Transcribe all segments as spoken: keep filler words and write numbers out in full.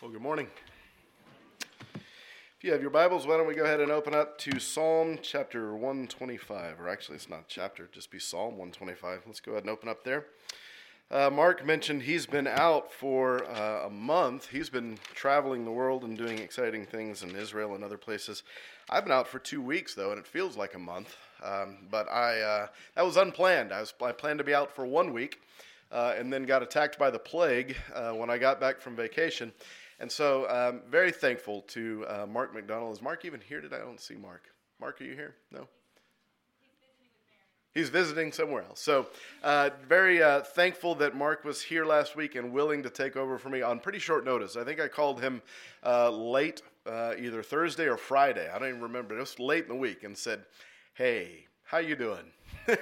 Well, good morning. If you have your Bibles, why don't we go ahead and open up to Psalm chapter one twenty-five, or actually it's not chapter, just be Psalm one twenty-five. Let's go ahead and open up there. Uh, Mark mentioned he's been out for uh, a month. He's been traveling the world and doing exciting things in Israel and other places. I've been out for two weeks, though, and it feels like a month. Um, but I uh, that was unplanned. I was I planned to be out for one week, uh, and then got attacked by the plague uh, when I got back from vacation. And so I'm um, very thankful to uh, Mark McDonald. Is Mark even here today? I don't see Mark. Mark, are you here? No? He's visiting somewhere else. So uh, very uh, thankful that Mark was here last week and willing to take over for me on pretty short notice. I think I called him uh, late, uh, either Thursday or Friday. I don't even remember. It was late in the week, and said, hey, how you doing?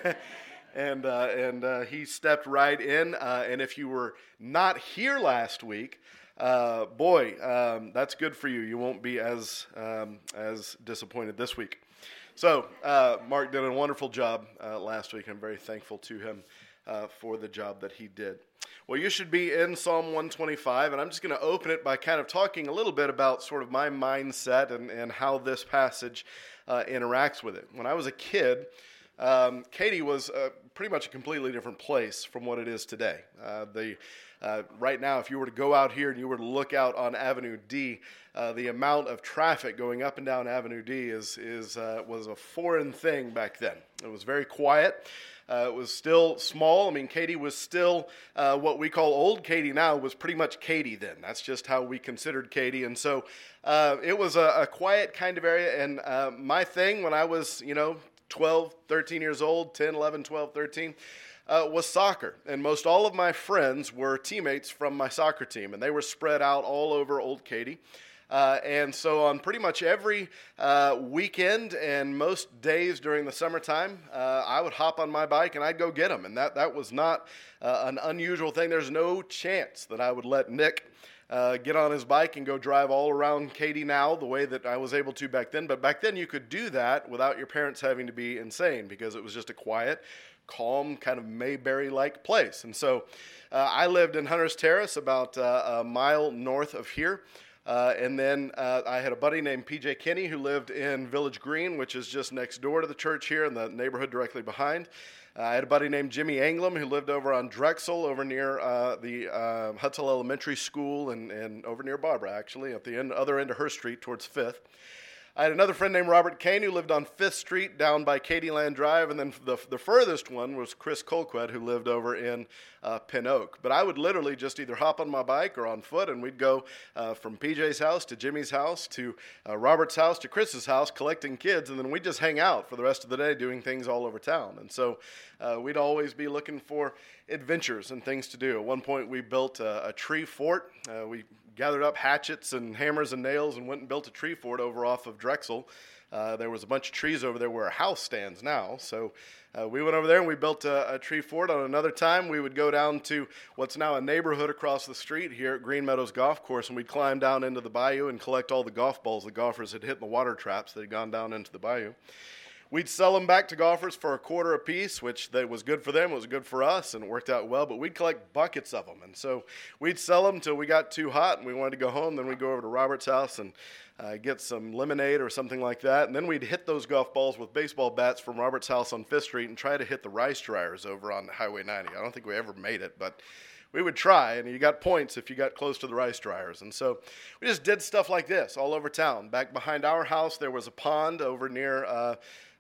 and uh, and uh, he stepped right in. Uh, and if you were not here last week, Uh, boy, um, that's good for you. You won't be as um, as disappointed this week. So uh, Mark did a wonderful job uh, last week. I'm very thankful to him uh, for the job that he did. Well, you should be in Psalm one twenty-five, and I'm just going to open it by kind of talking a little bit about sort of my mindset and, and how this passage uh, interacts with it. When I was a kid, um, Katy was uh, pretty much a completely different place from what it is today. Uh, the Uh, right now, if you were to go out here and you were to look out on Avenue D, uh, the amount of traffic going up and down Avenue D is is uh, was a foreign thing back then. It was very quiet. Uh, it was still small. I mean, Katy was still uh, what we call old Katy now was pretty much Katy then. That's just how we considered Katy. And so uh, it was a, a quiet kind of area. And uh, my thing when I was, you know, twelve, thirteen years old, ten, eleven, twelve, thirteen, Uh, was soccer, and most all of my friends were teammates from my soccer team, and they were spread out all over Old Katy. Uh, and so on pretty much every uh, weekend and most days during the summertime, uh, I would hop on my bike and I'd go get them, and that, that was not uh, an unusual thing. There's no chance that I would let Nick Uh, get on his bike and go drive all around Katy now the way that I was able to back then. But back then you could do that without your parents having to be insane, because it was just a quiet, calm, kind of Mayberry-like place. And so uh, I lived in Hunter's Terrace, about uh, a mile north of here. Uh, and then uh, I had a buddy named P J Kinney who lived in Village Green, which is just next door to the church here in the neighborhood directly behind. Uh, I had a buddy named Jimmy Anglam who lived over on Drexel, over near uh, the uh, Hutzel Elementary School, and, and over near Barbara, actually, at the end, other end of her street towards Fifth. I had another friend named Robert Kane who lived on Fifth Street down by Katyland Drive, and then the, the furthest one was Chris Colquett, who lived over in uh, Pin Oak. But I would literally just either hop on my bike or on foot, and we'd go uh, from P J's house to Jimmy's house to uh, Robert's house to Chris's house collecting kids, and then we'd just hang out for the rest of the day doing things all over town. And so uh, we'd always be looking for adventures and things to do. At one point we built a, a tree fort. Uh, we gathered up hatchets and hammers and nails and went and built a tree fort over off of Drexel. Uh, there was a bunch of trees over there where a house stands now. So uh, we went over there and we built a, a tree fort. On another time, we would go down to what's now a neighborhood across the street here at Green Meadows Golf Course, and we'd climb down into the bayou and collect all the golf balls the golfers had hit in the water traps that had gone down into the bayou. We'd sell them back to golfers for a quarter a piece, which that was good for them, it was good for us, and it worked out well. But we'd collect buckets of them, and so we'd sell them until we got too hot and we wanted to go home. Then we'd go over to Robert's house and uh, get some lemonade or something like that, and then we'd hit those golf balls with baseball bats from Robert's house on Fifth Street and try to hit the rice dryers over on Highway ninety. I don't think we ever made it, but we would try, and you got points if you got close to the rice dryers. And so we just did stuff like this all over town. Back behind our house, there was a pond over near uh,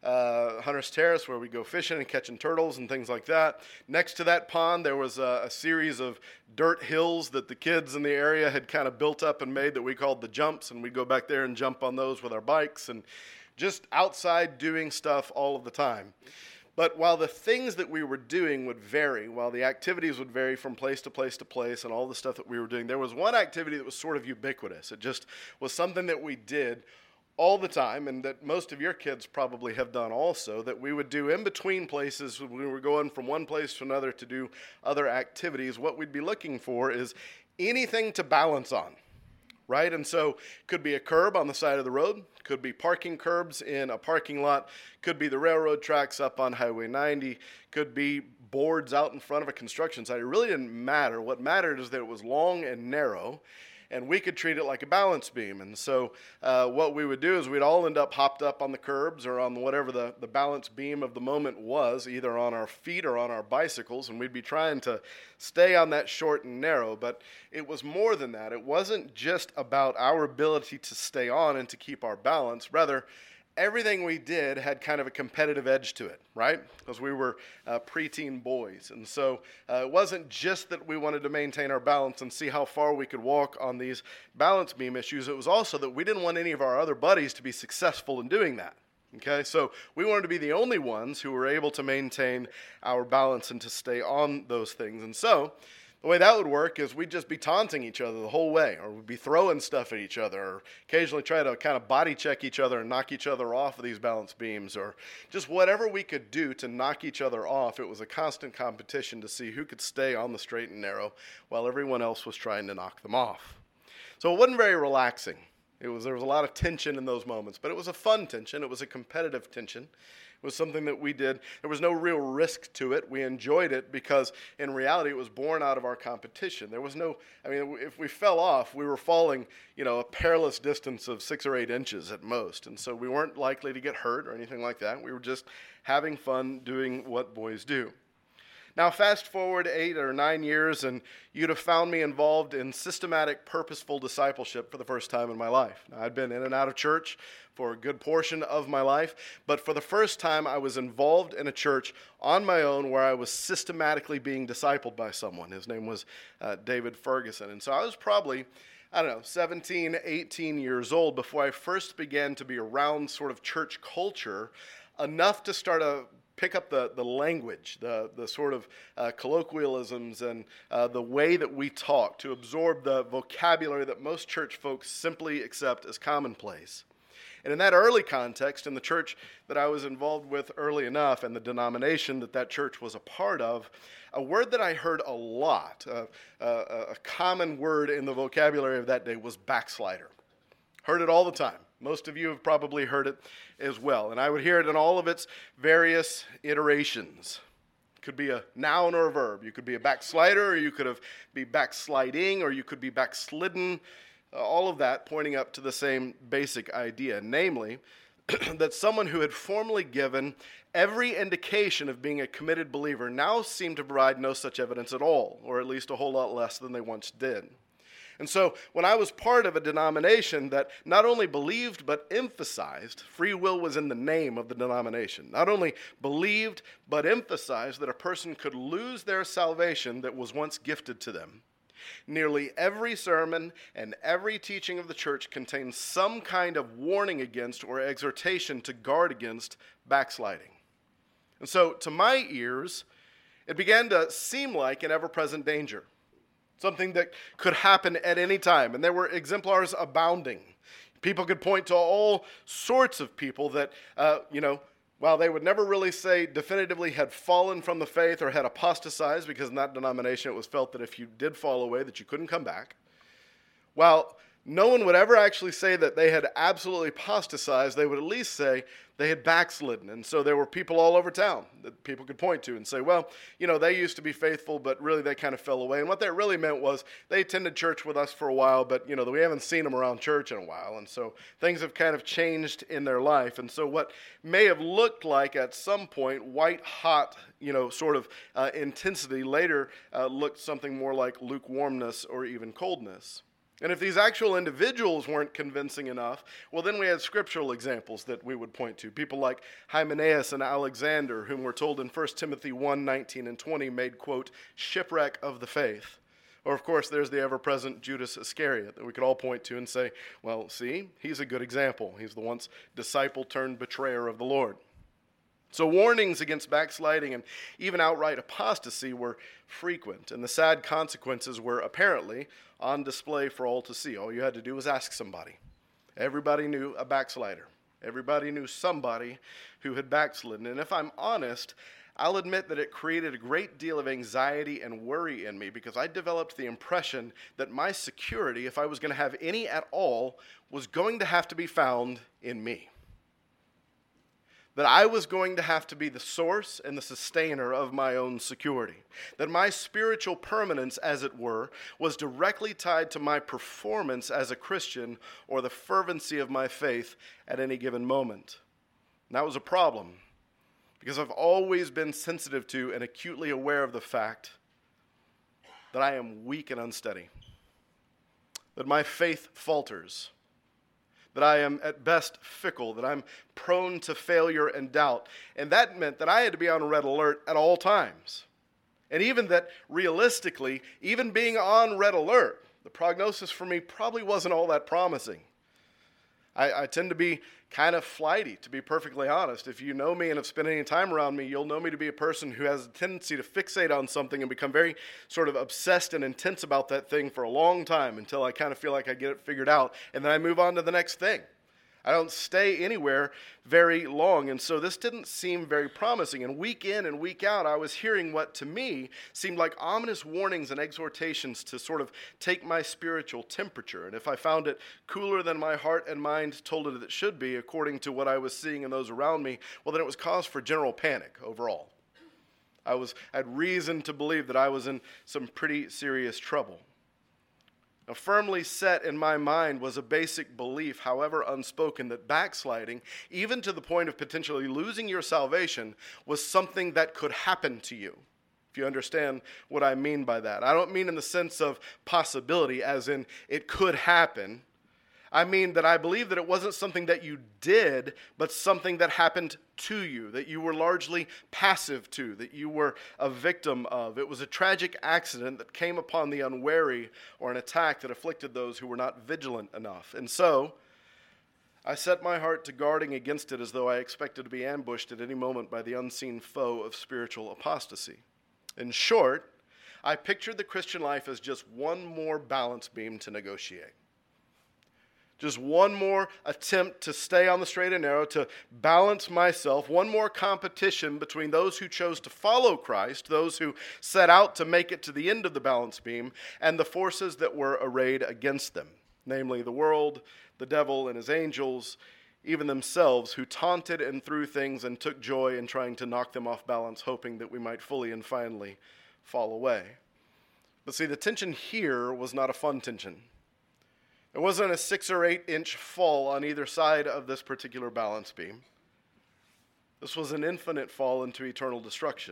uh, Hunter's Terrace where we go fishing and catching turtles and things like that. Next to that pond, there was a, a series of dirt hills that the kids in the area had kind of built up and made that we called the jumps, and we'd go back there and jump on those with our bikes, and just outside doing stuff all of the time. But while the things that we were doing would vary, while the activities would vary from place to place to place and all the stuff that we were doing, there was one activity that was sort of ubiquitous. It just was something that we did all the time, and that most of your kids probably have done also, that we would do in between places when we were going from one place to another to do other activities. What we'd be looking for is anything to balance on. Right? And so could be a curb on the side of the road, could be parking curbs in a parking lot, could be the railroad tracks up on Highway ninety, could be boards out in front of a construction site. It really didn't matter. What mattered is that it was long and narrow, and we could treat it like a balance beam. And so uh, what we would do is we'd all end up hopped up on the curbs or on whatever the, the balance beam of the moment was, either on our feet or on our bicycles, and we'd be trying to stay on that short and narrow. But it was more than that. It wasn't just about our ability to stay on and to keep our balance. Rather, everything we did had kind of a competitive edge to it, right? Because we were uh, preteen boys. And so uh, it wasn't just that we wanted to maintain our balance and see how far we could walk on these balance beam issues. It was also that we didn't want any of our other buddies to be successful in doing that. Okay, so we wanted to be the only ones who were able to maintain our balance and to stay on those things. And so the way that would work is we'd just be taunting each other the whole way, or we'd be throwing stuff at each other, or occasionally try to kind of body check each other and knock each other off of these balance beams, or just whatever we could do to knock each other off. It was a constant competition to see who could stay on the straight and narrow while everyone else was trying to knock them off. So it wasn't very relaxing. It was, there was a lot of tension in those moments, but it was a fun tension. It was a competitive tension. It was something that we did. There was no real risk to it. We enjoyed it because, in reality, it was born out of our competition. There was no, I mean, if we fell off, we were falling, you know, a perilous distance of six or eight inches at most. And so we weren't likely to get hurt or anything like that. We were just having fun doing what boys do. Now, fast forward eight or nine years, and you'd have found me involved in systematic, purposeful discipleship for the first time in my life. Now, I'd been in and out of church for a good portion of my life, but for the first time, I was involved in a church on my own where I was systematically being discipled by someone. His name was uh, David Ferguson. And so I was probably, I don't know, seventeen, eighteen years old before I first began to be around sort of church culture enough to start a pick up the, the language, the, the sort of uh, colloquialisms and uh, the way that we talk, to absorb the vocabulary that most church folks simply accept as commonplace. And in that early context, in the church that I was involved with early enough and the denomination that that church was a part of, a word that I heard a lot, uh, uh, a common word in the vocabulary of that day was backslider. Heard it all the time. Most of you have probably heard it as well. And I would hear it in all of its various iterations. It could be a noun or a verb. You could be a backslider, or you could have be backsliding, or you could be backslidden. Uh, all of that pointing up to the same basic idea, namely that someone who had formerly given every indication of being a committed believer now seemed to provide no such evidence at all, or at least a whole lot less than they once did. And so when I was part of a denomination that not only believed but emphasized, free will was in the name of the denomination, not only believed but emphasized that a person could lose their salvation that was once gifted to them, nearly every sermon and every teaching of the church contains some kind of warning against or exhortation to guard against backsliding. And so to my ears, it began to seem like an ever-present danger. Something that could happen at any time. And there were exemplars abounding. People could point to all sorts of people that, uh, you know, while they would never really say definitively had fallen from the faith or had apostatized, because in that denomination it was felt that if you did fall away that you couldn't come back. While no one would ever actually say that they had absolutely apostatized, they would at least say they had backslidden. And so there were people all over town that people could point to and say, well, you know, they used to be faithful, but really they kind of fell away. And what that really meant was they attended church with us for a while, but, you know, we haven't seen them around church in a while. And so things have kind of changed in their life. And so what may have looked like at some point white hot, you know, sort of uh, intensity later uh, looked something more like lukewarmness or even coldness. And if these actual individuals weren't convincing enough, well, then we had scriptural examples that we would point to. People like Hymenaeus and Alexander, whom we're told in First Timothy one, nineteen and twenty, made, quote, shipwreck of the faith. Or, of course, there's the ever-present Judas Iscariot that we could all point to and say, well, see, he's a good example. He's the once disciple turned betrayer of the Lord. So warnings against backsliding and even outright apostasy were frequent, and the sad consequences were apparently on display for all to see. All you had to do was ask somebody. Everybody knew a backslider. Everybody knew somebody who had backslidden. And if I'm honest, I'll admit that it created a great deal of anxiety and worry in me because I developed the impression that my security, if I was going to have any at all, was going to have to be found in me. that I was going to have to be the source and the sustainer of my own security, that my spiritual permanence, as it were, was directly tied to my performance as a Christian or the fervency of my faith at any given moment. And that was a problem, because I've always been sensitive to and acutely aware of the fact that I am weak and unsteady, that my faith falters, that I am at best fickle, that I'm prone to failure and doubt. And that meant that I had to be on red alert at all times. And even that, realistically, even being on red alert, the prognosis for me probably wasn't all that promising. I, I tend to be kind of flighty, to be perfectly honest. If you know me and have spent any time around me, you'll know me to be a person who has a tendency to fixate on something and become very sort of obsessed and intense about that thing for a long time until I kind of feel like I get it figured out, and then I move on to the next thing. I don't stay anywhere very long, and so this didn't seem very promising. And week in and week out, I was hearing what to me seemed like ominous warnings and exhortations to sort of take my spiritual temperature. And if I found it cooler than my heart and mind told it it should be, according to what I was seeing in those around me, well, then it was cause for general panic overall. I was I had reason to believe that I was in some pretty serious trouble. Now, firmly set in my mind was a basic belief, however unspoken, that backsliding, even to the point of potentially losing your salvation, was something that could happen to you. If you understand what I mean by that. I don't mean in the sense of possibility, as in it could happen. I mean that I believe that it wasn't something that you did, but something that happened to you, that you were largely passive to, that you were a victim of. It was a tragic accident that came upon the unwary, or an attack that afflicted those who were not vigilant enough. And so, I set my heart to guarding against it as though I expected to be ambushed at any moment by the unseen foe of spiritual apostasy. In short, I pictured the Christian life as just one more balance beam to negotiate. Just one more attempt to stay on the straight and narrow, to balance myself, one more competition between those who chose to follow Christ, those who set out to make it to the end of the balance beam, and the forces that were arrayed against them, namely the world, the devil and his angels, even themselves, who taunted and threw things and took joy in trying to knock them off balance, hoping that we might fully and finally fall away. But see, the tension here was not a fun tension. It wasn't a six or eight inch fall on either side of this particular balance beam. This was an infinite fall into eternal destruction.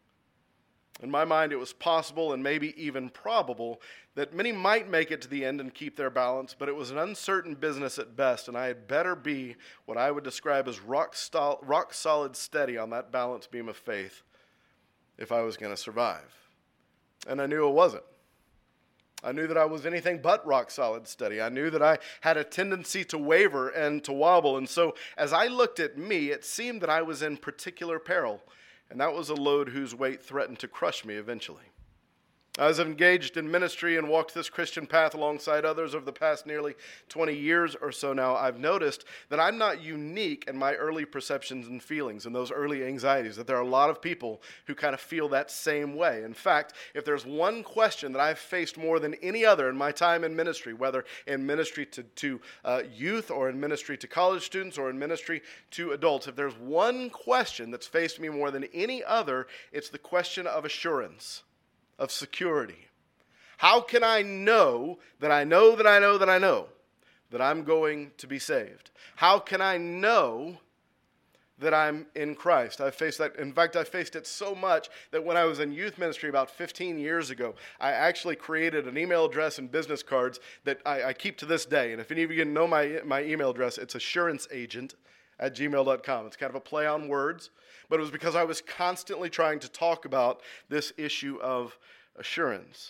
In my mind, it was possible and maybe even probable that many might make it to the end and keep their balance, but it was an uncertain business at best, and I had better be what I would describe as rock, sto- rock solid steady on that balance beam of faith if I was going to survive. And I knew it wasn't. I knew that I was anything but rock solid steady. I knew that I had a tendency to waver and to wobble. And so as I looked at me, it seemed that I was in particular peril. And that was a load whose weight threatened to crush me eventually. As I've engaged in ministry and walked this Christian path alongside others over the past nearly twenty years or so now, I've noticed that I'm not unique in my early perceptions and feelings and those early anxieties, that there are a lot of people who kind of feel that same way. In fact, if there's one question that I've faced more than any other in my time in ministry, whether in ministry to, to uh, youth or in ministry to college students or in ministry to adults, if there's one question that's faced me more than any other, it's the question of assurance, of security. How can I know that I know that I know that I know that I'm going to be saved? How can I know that I'm in Christ? I faced that. In fact, I faced it so much that when I was in youth ministry about fifteen years ago, I actually created an email address and business cards that I, I keep to this day. And if any of you know my, my email address, it's assuranceagent at gmail dot com. It's kind of a play on words, but it was because I was constantly trying to talk about this issue of assurance.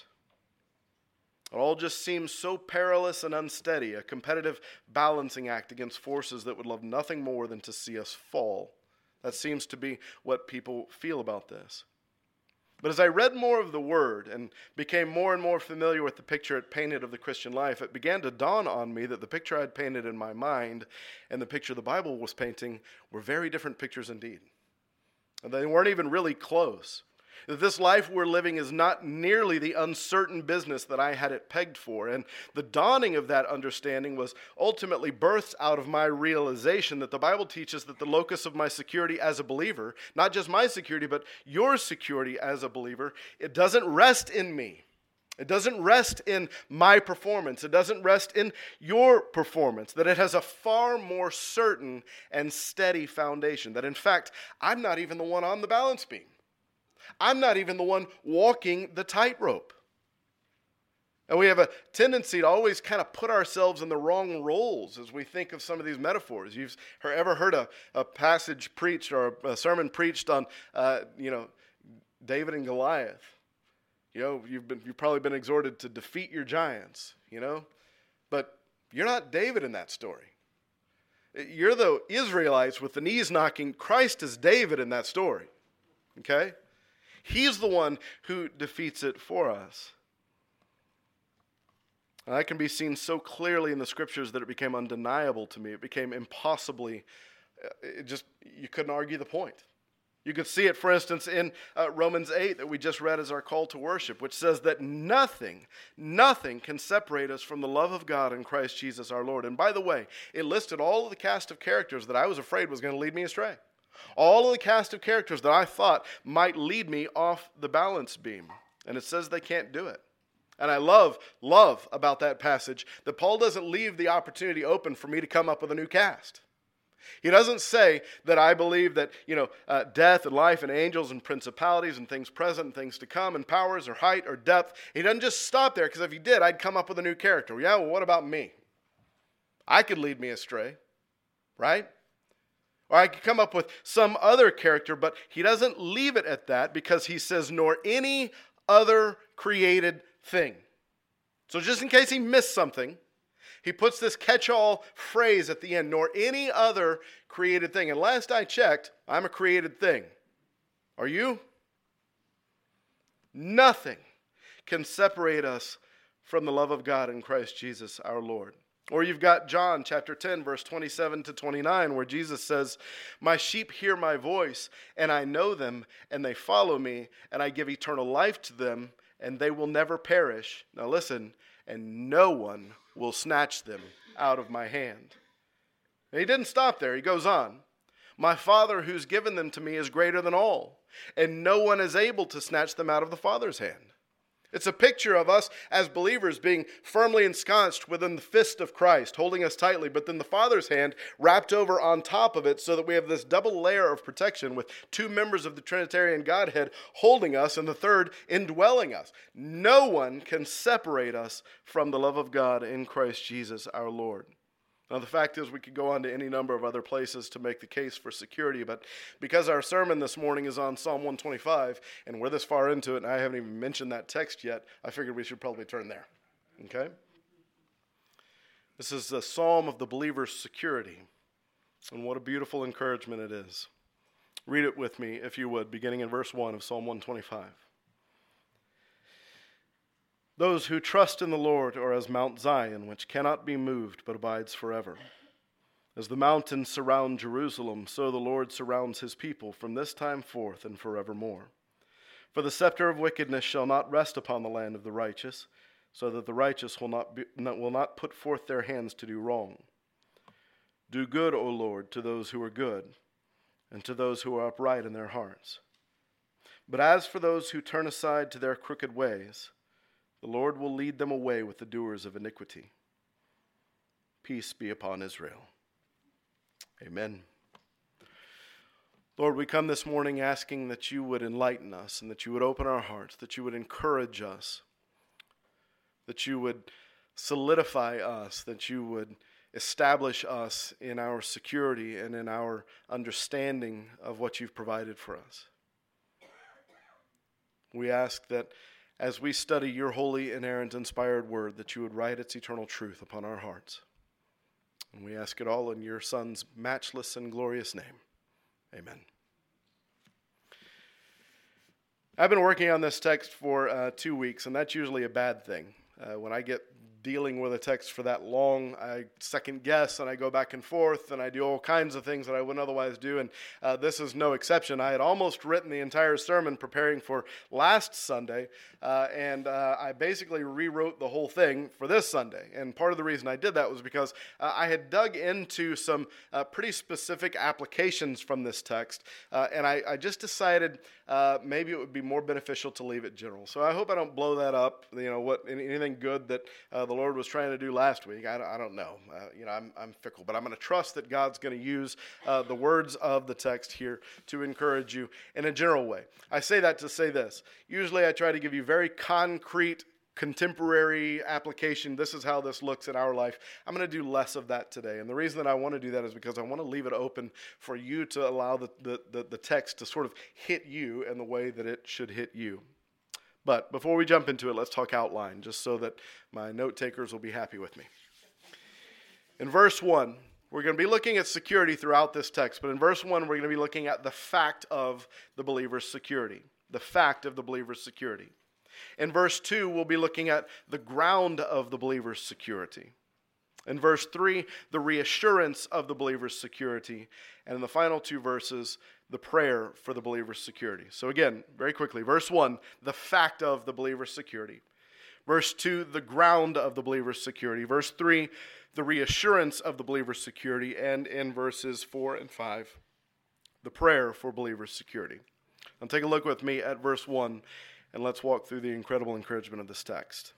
It all just seems so perilous and unsteady, a competitive balancing act against forces that would love nothing more than to see us fall. That seems to be what people feel about this. But as I read more of the Word and became more and more familiar with the picture it painted of the Christian life, it began to dawn on me that the picture I'd painted in my mind and the picture the Bible was painting were very different pictures indeed. And they weren't even really close. That this life we're living is not nearly the uncertain business that I had it pegged for. And the dawning of that understanding was ultimately birthed out of my realization that the Bible teaches that the locus of my security as a believer, not just my security, but your security as a believer, it doesn't rest in me. It doesn't rest in my performance. It doesn't rest in your performance. That it has a far more certain and steady foundation. That in fact, I'm not even the one on the balance beam. I'm not even the one walking the tightrope. And we have a tendency to always kind of put ourselves in the wrong roles as we think of some of these metaphors. You've ever heard a, a passage preached or a sermon preached on, uh, you know, David and Goliath? You know, you've been you've probably been exhorted to defeat your giants, you know, but you're not David in that story. You're the Israelites with the knees knocking. Christ is David in that story, okay? He's the one who defeats it for us. And that can be seen so clearly in the scriptures that it became undeniable to me. It became impossibly, it just, you couldn't argue the point. You could see it, for instance, in uh, Romans eight that we just read as our call to worship, which says that nothing, nothing can separate us from the love of God in Christ Jesus our Lord. And by the way, it listed all of the cast of characters that I was afraid was going to lead me astray. All of the cast of characters that I thought might lead me off the balance beam. And it says they can't do it. And I love, love about that passage that Paul doesn't leave the opportunity open for me to come up with a new cast. He doesn't say that I believe that, you know, uh, death and life and angels and principalities and things present and things to come and powers or height or depth. He doesn't just stop there, because if he did, I'd come up with a new character. Yeah, well, what about me? I could lead me astray, right? Or I could come up with some other character, but he doesn't leave it at that, because he says, nor any other created thing. So just in case he missed something, he puts this catch-all phrase at the end, nor any other created thing. And last I checked, I'm a created thing. Are you? Nothing can separate us from the love of God in Christ Jesus our Lord. Or you've got John chapter ten, verse twenty-seven to twenty-nine, where Jesus says, my sheep hear my voice, and I know them, and they follow me, and I give eternal life to them, and they will never perish. Now listen, and no one will snatch them out of my hand. And he didn't stop there. He goes on. My Father who's given them to me is greater than all, and no one is able to snatch them out of the Father's hand. It's a picture of us as believers being firmly ensconced within the fist of Christ, holding us tightly, but then the Father's hand wrapped over on top of it, so that we have this double layer of protection with two members of the Trinitarian Godhead holding us and the third indwelling us. No one can separate us from the love of God in Christ Jesus our Lord. Now, the fact is, we could go on to any number of other places to make the case for security, but because our sermon this morning is on Psalm one twenty-five, and we're this far into it, and I haven't even mentioned that text yet, I figured we should probably turn there. Okay? This is the psalm of the believer's security, and what a beautiful encouragement it is. Read it with me, if you would, beginning in verse one of Psalm one twenty-five. Those who trust in the Lord are as Mount Zion, which cannot be moved but abides forever. As the mountains surround Jerusalem, so the Lord surrounds his people from this time forth and forevermore. For the scepter of wickedness shall not rest upon the land of the righteous, so that the righteous will not, be, will not put forth their hands to do wrong. Do good, O Lord, to those who are good, and to those who are upright in their hearts. But as for those who turn aside to their crooked ways, the Lord will lead them away with the doers of iniquity. Peace be upon Israel. Amen. Lord, we come this morning asking that you would enlighten us and that you would open our hearts, that you would encourage us, that you would solidify us, that you would establish us in our security and in our understanding of what you've provided for us. We ask that as we study your holy, inerrant, inspired word, that you would write its eternal truth upon our hearts. And we ask it all in your Son's matchless and glorious name. Amen. I've been working on this text for uh, two weeks, and that's usually a bad thing. Uh, when I get dealing with a text for that long. I second guess and I go back and forth and I do all kinds of things that I wouldn't otherwise do, and uh, this is no exception. I had almost written the entire sermon preparing for last Sunday, uh, and uh, I basically rewrote the whole thing for this Sunday. And part of the reason I did that was because uh, I had dug into some uh, pretty specific applications from this text, uh, and I, I just decided uh, maybe it would be more beneficial to leave it general. So I hope I don't blow that up. You know, what anything good that uh, the Lord was trying to do last week, I don't, I don't know. Uh, you know, I'm, I'm fickle, but I'm going to trust that God's going to use uh, the words of the text here to encourage you in a general way. I say that to say this. Usually I try to give you very concrete, contemporary application. This is how this looks in our life. I'm going to do less of that today. And the reason that I want to do that is because I want to leave it open for you to allow the, the, the, the text to sort of hit you in the way that it should hit you. But before we jump into it, let's talk outline, just so that my note takers will be happy with me. In verse one, we're going to be looking at security throughout this text, but in verse one, we're going to be looking at the fact of the believer's security. The fact of the believer's security. In verse two, we'll be looking at the ground of the believer's security. In verse three, the reassurance of the believer's security. And in the final two verses, the prayer for the believer's security. So again, very quickly, verse one, the fact of the believer's security. Verse two, the ground of the believer's security. Verse three, the reassurance of the believer's security. And in verses four and five, the prayer for believer's security. Now take a look with me at verse one, and let's walk through the incredible encouragement of this text.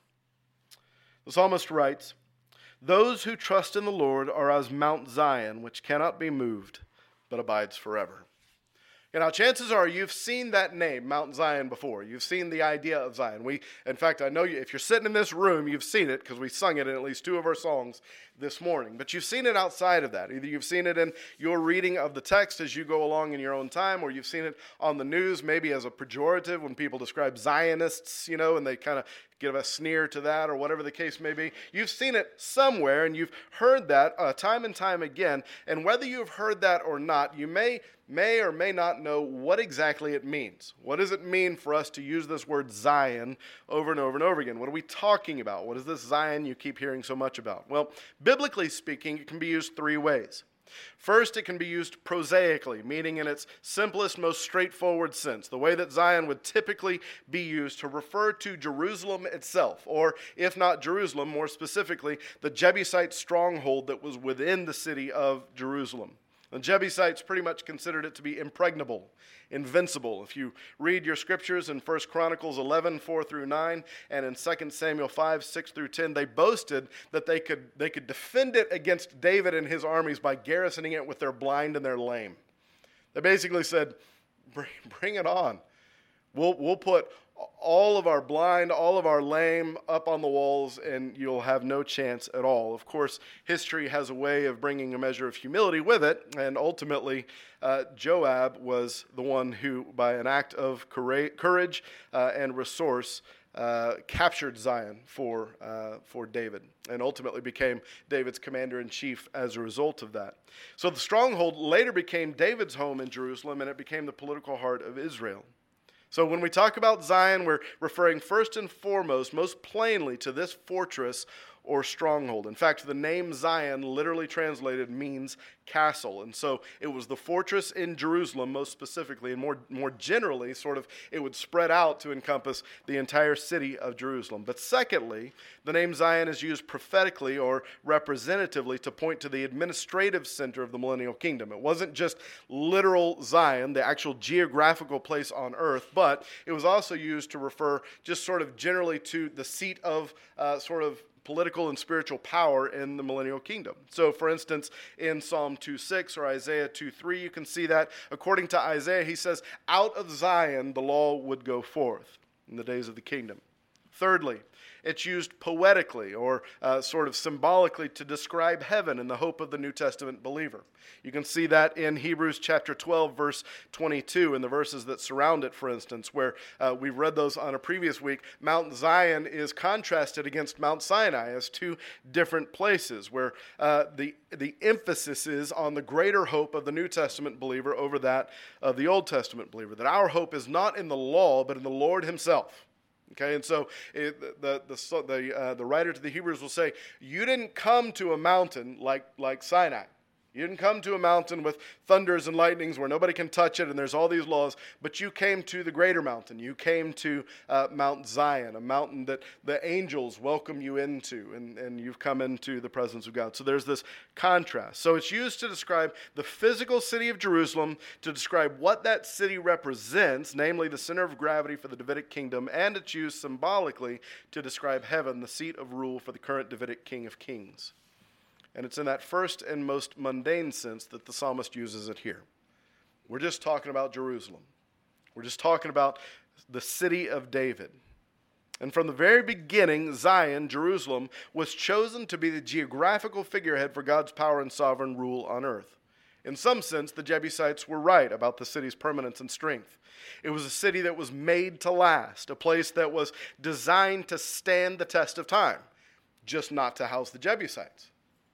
The psalmist writes, "Those who trust in the Lord are as Mount Zion, which cannot be moved, but abides forever." You know, chances are you've seen that name, Mount Zion, before. You've seen the idea of Zion. We, in fact, I know you, if you're sitting in this room, you've seen it because we sung it in at least two of our songs this morning. But you've seen it outside of that. Either you've seen it in your reading of the text as you go along in your own time, or you've seen it on the news, maybe as a pejorative when people describe Zionists, you know, and they kind of give a sneer to that or whatever the case may be. You've seen it somewhere, and you've heard that uh, time and time again. And whether you've heard that or not, you may may or may not know what exactly it means. What does it mean for us to use this word Zion over and over and over again? What are we talking about? What is this Zion you keep hearing so much about? Well, biblically speaking, it can be used three ways. First, it can be used prosaically, meaning in its simplest, most straightforward sense, the way that Zion would typically be used to refer to Jerusalem itself, or if not Jerusalem, more specifically, the Jebusite stronghold that was within the city of Jerusalem. The Jebusites pretty much considered it to be impregnable, invincible. If you read your scriptures in First Chronicles eleven, four through nine, and in Second Samuel five, six through ten, they boasted that they could, they could defend it against David and his armies by garrisoning it with their blind and their lame. They basically said, bring, bring it on. We'll, we'll put all of our blind, all of our lame up on the walls, and you'll have no chance at all. Of course, history has a way of bringing a measure of humility with it, and ultimately, uh, Joab was the one who, by an act of courage uh, and resource, uh, captured Zion for uh, for David, and ultimately became David's commander-in-chief as a result of that. So the stronghold later became David's home in Jerusalem, and it became the political heart of Israel. So when we talk about Zion, we're referring first and foremost, most plainly, to this fortress or stronghold. In fact, the name Zion, literally translated, means castle. And so it was the fortress in Jerusalem, most specifically, and more, more generally, sort of, it would spread out to encompass the entire city of Jerusalem. But secondly, the name Zion is used prophetically or representatively to point to the administrative center of the millennial kingdom. It wasn't just literal Zion, the actual geographical place on earth, but it was also used to refer just sort of generally to the seat of uh, sort of political and spiritual power in the millennial kingdom. So, for instance, in Psalm two six or Isaiah two three, you can see that according to Isaiah, he says, out of Zion the law would go forth in the days of the kingdom. Thirdly, it's used poetically or uh, sort of symbolically to describe heaven and the hope of the New Testament believer. You can see that in Hebrews chapter twelve, verse twenty-two, in the verses that surround it, for instance, where uh, we've read those on a previous week. Mount Zion is contrasted against Mount Sinai as two different places, where uh, the, the emphasis is on the greater hope of the New Testament believer over that of the Old Testament believer, that our hope is not in the law, but in the Lord himself. Okay, and so it, the the the uh, the writer to the Hebrews will say, you didn't come to a mountain like like Sinai. You didn't come to a mountain with thunders and lightnings where nobody can touch it and there's all these laws, but you came to the greater mountain. You came to uh, Mount Zion, a mountain that the angels welcome you into, and, and you've come into the presence of God. So there's this contrast. So it's used to describe the physical city of Jerusalem, to describe what that city represents, namely the center of gravity for the Davidic kingdom, and it's used symbolically to describe heaven, the seat of rule for the current Davidic king of kings. And it's in that first and most mundane sense that the psalmist uses it here. We're just talking about Jerusalem. We're just talking about the city of David. And from the very beginning, Zion, Jerusalem, was chosen to be the geographical figurehead for God's power and sovereign rule on earth. In some sense, the Jebusites were right about the city's permanence and strength. It was a city that was made to last, a place that was designed to stand the test of time, just not to house the Jebusites.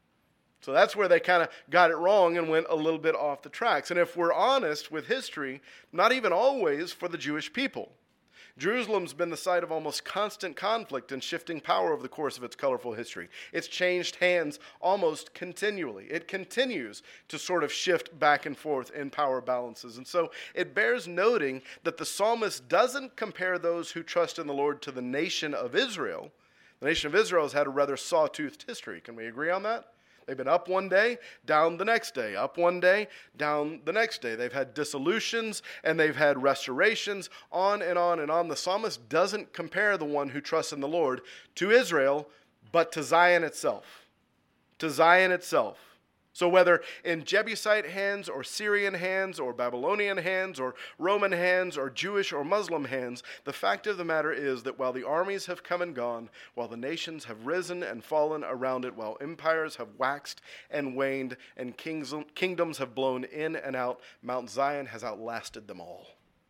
So that's where they kind of got it wrong and went a little bit off the tracks. And if we're honest with history, not even always for the Jewish people. Jerusalem's been the site of almost constant conflict and shifting power over the course of its colorful history. It's changed hands almost continually. It continues to sort of shift back and forth in power balances. And so it bears noting that the psalmist doesn't compare those who trust in the Lord to the nation of Israel. The nation of Israel has had a rather sawtoothed history. Can we agree on that? They've been up one day, down the next day, up one day, down the next day. They've had dissolutions and they've had restorations, on and on and on. The psalmist doesn't compare the one who trusts in the Lord to Israel, but to Zion itself. To Zion itself. So whether in Jebusite hands or Syrian hands or Babylonian hands or Roman hands or Jewish or Muslim hands, the fact of the matter is that while the armies have come and gone, while the nations have risen and fallen around it, while empires have waxed and waned and kings, kingdoms have blown in and out, Mount Zion has outlasted them all.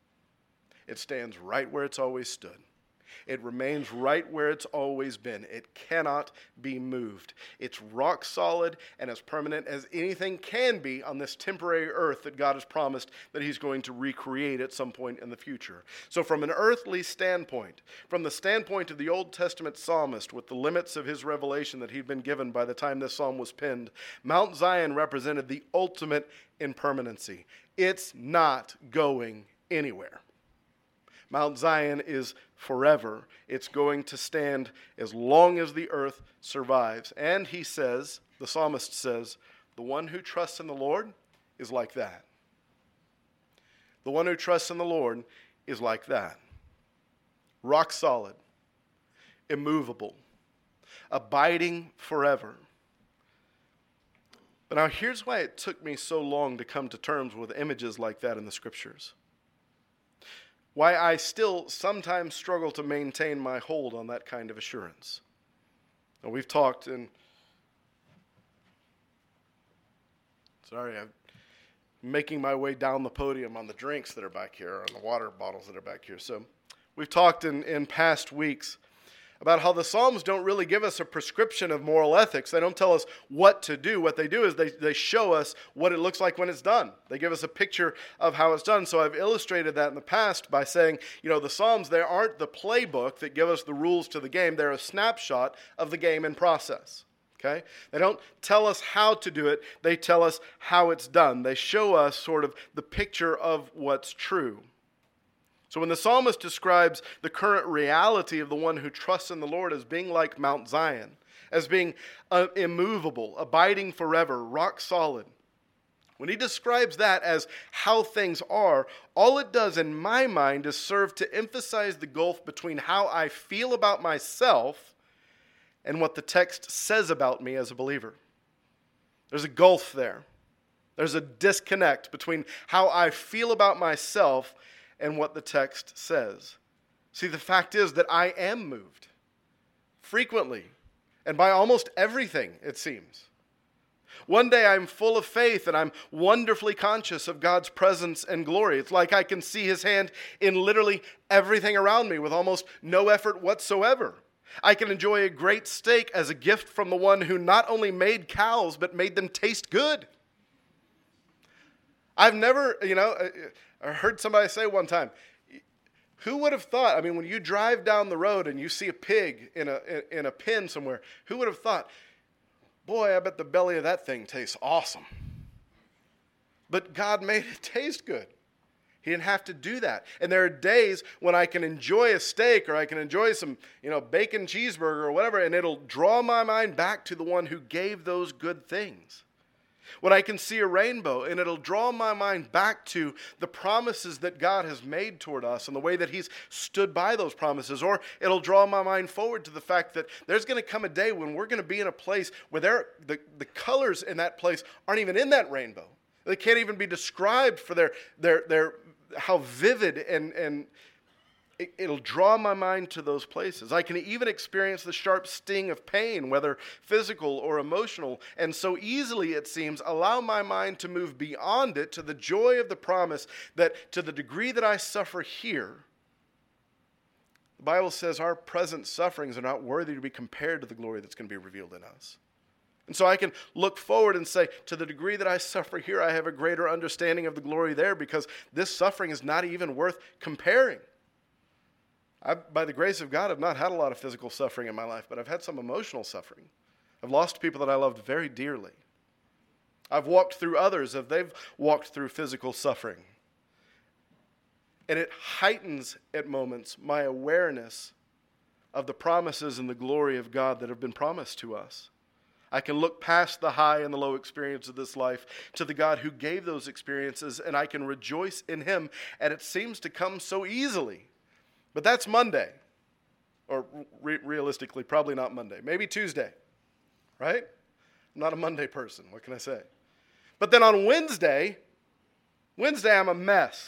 It stands right where it's always stood. It remains right where it's always been. It cannot be moved. It's rock solid and as permanent as anything can be on this temporary earth that God has promised that he's going to recreate at some point in the future. So from an earthly standpoint, from the standpoint of the Old Testament psalmist with the limits of his revelation that he'd been given by the time this psalm was penned, Mount Zion represented the ultimate impermanency. It's not going anywhere. Mount Zion is forever. It's going to stand as long as the earth survives. And he says, the psalmist says, the one who trusts in the Lord is like that. The one who trusts in the Lord is like that. Rock solid, immovable, abiding forever. But now here's why it took me so long to come to terms with images like that in the scriptures. Why I still sometimes struggle to maintain my hold on that kind of assurance. Now, we've talked in... Sorry, I'm making my way down the podium on the drinks that are back here, on the water bottles that are back here. So we've talked in, in past weeks about how the Psalms don't really give us a prescription of moral ethics. They don't tell us what to do. What they do is they, they show us what it looks like when it's done. They give us a picture of how it's done. So I've illustrated that in the past by saying, you know, the Psalms, they aren't the playbook that give us the rules to the game. They're a snapshot of the game in process. Okay? They don't tell us how to do it. They tell us how it's done. They show us sort of the picture of what's true. So when the psalmist describes the current reality of the one who trusts in the Lord as being like Mount Zion, as being uh, immovable, abiding forever, rock solid, when he describes that as how things are, all it does in my mind is serve to emphasize the gulf between how I feel about myself and what the text says about me as a believer. There's a gulf there. There's a disconnect between how I feel about myself and what the text says. See, the fact is that I am moved frequently and by almost everything, it seems. One day I'm full of faith and I'm wonderfully conscious of God's presence and glory. It's like I can see his hand in literally everything around me with almost no effort whatsoever. I can enjoy a great steak as a gift from the one who not only made cows but made them taste good. I've never, you know, I heard somebody say one time, Who would have thought, I mean, when you drive down the road and you see a pig in a in, in a pen somewhere, who would have thought, boy, I bet the belly of that thing tastes awesome. But God made it taste good. He didn't have to do that. And there are days when I can enjoy a steak or I can enjoy some, you know, bacon cheeseburger or whatever, and it'll draw my mind back to the one who gave those good things. When I can see a rainbow, and it'll draw my mind back to the promises that God has made toward us and the way that he's stood by those promises. Or it'll draw my mind forward to the fact that there's going to come a day when we're going to be in a place where there, the, the colors in that place aren't even in that rainbow. They can't even be described for their, their, their how vivid, and, and it, it'll draw my mind to those places. I can even experience the sharp sting of pain, whether physical or emotional, and so easily, it seems, allow my mind to move beyond it to the joy of the promise that to the degree that I suffer here, the Bible says our present sufferings are not worthy to be compared to the glory that's going to be revealed in us. And so I can look forward and say, to the degree that I suffer here, I have a greater understanding of the glory there, because this suffering is not even worth comparing. I, by the grace of God, I've not had a lot of physical suffering in my life, but I've had some emotional suffering. I've lost people that I loved very dearly. I've walked through others as they've walked through physical suffering. And it heightens at moments my awareness of the promises and the glory of God that have been promised to us. I can look past the high and the low experience of this life to the God who gave those experiences, and I can rejoice in him, and it seems to come so easily. But that's Monday, or re- realistically, probably not Monday. Maybe Tuesday, right? I'm not a Monday person. What can I say? But then on Wednesday, Wednesday I'm a mess.